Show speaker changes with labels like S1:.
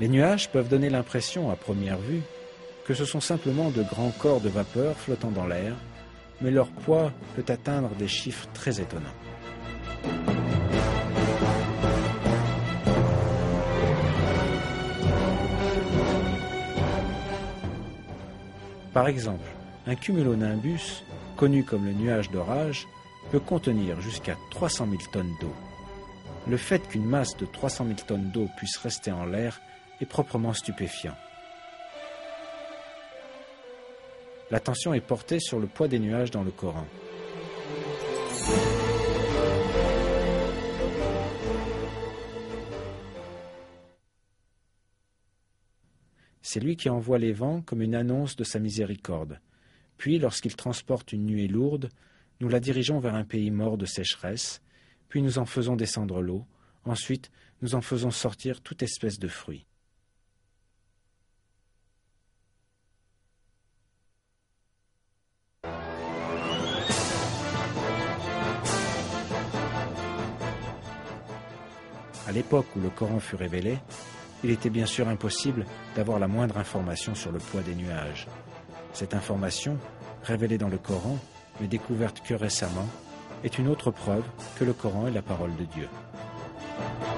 S1: Les nuages peuvent donner l'impression, à première vue, que ce sont simplement de grands corps de vapeur flottant dans l'air, mais leur poids peut atteindre des chiffres très étonnants. Par exemple, un cumulonimbus, connu comme le nuage d'orage, peut contenir jusqu'à 300 000 tonnes d'eau. Le fait qu'une masse de 300 000 tonnes d'eau puisse rester en l'air est proprement stupéfiant. L'attention est portée sur le poids des nuages dans le Coran. C'est lui qui envoie les vents comme une annonce de sa miséricorde. Puis, lorsqu'il transporte une nuée lourde, nous la dirigeons vers un pays mort de sécheresse, puis nous en faisons descendre l'eau, ensuite nous en faisons sortir toute espèce de fruits. À l'époque où le Coran fut révélé, il était bien sûr impossible d'avoir la moindre information sur le poids des nuages. Cette information, révélée dans le Coran, mais découverte que récemment, est une autre preuve que le Coran est la parole de Dieu.